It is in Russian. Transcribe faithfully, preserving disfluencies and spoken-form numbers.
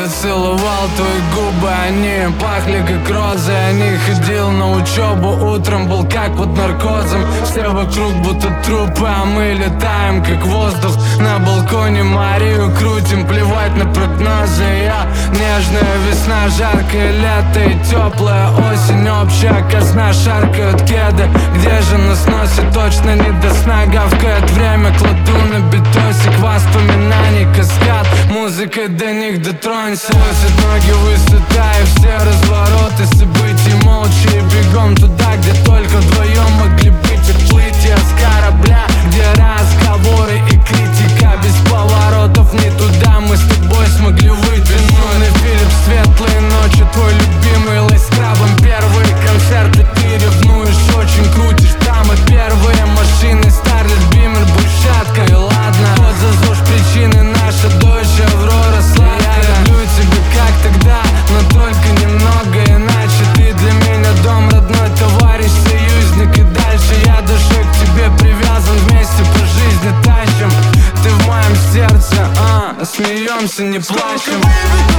целовал твои губы, они пахли как розы. Я не ходил на учебу, утром был как под наркозом. Все вокруг будто трупы, а мы летаем как воздух. На балконе Марию крутим, плевать на прогнозы. Я нежная весна, жаркое лето и теплая осень. Общая казна, шаркают кеды. Где же нас носит, точно не до сна. Гавкает время, кладу на битосик воспоминаний каскад. Музыкой до них дотронься. Просят ноги высота и все развороты событий. Молча и бегом туда, где только вдвоем могли быть. Отплытие с корабля, где разговоры и критика без поворотов не туда. Мы с тобой смогли выйти. Лунный Филипп, светлые ночи, твой любимый лайс с крабом. Первые концерты, ты ревнуешь, очень крутишь там. И первые машины, Старлет, Бимер, брусчатка. И ладно, вот за ЗОЖ причины, наша дочь Аврора сладкая. Я люблю тебя как тогда, но только немного иначе. Ты для меня дом, родной товарищ, союзник. И дальше я душой к тебе привязан, вместе по жизни тащим. Ты в моем сердце, а, смеемся, не плачем.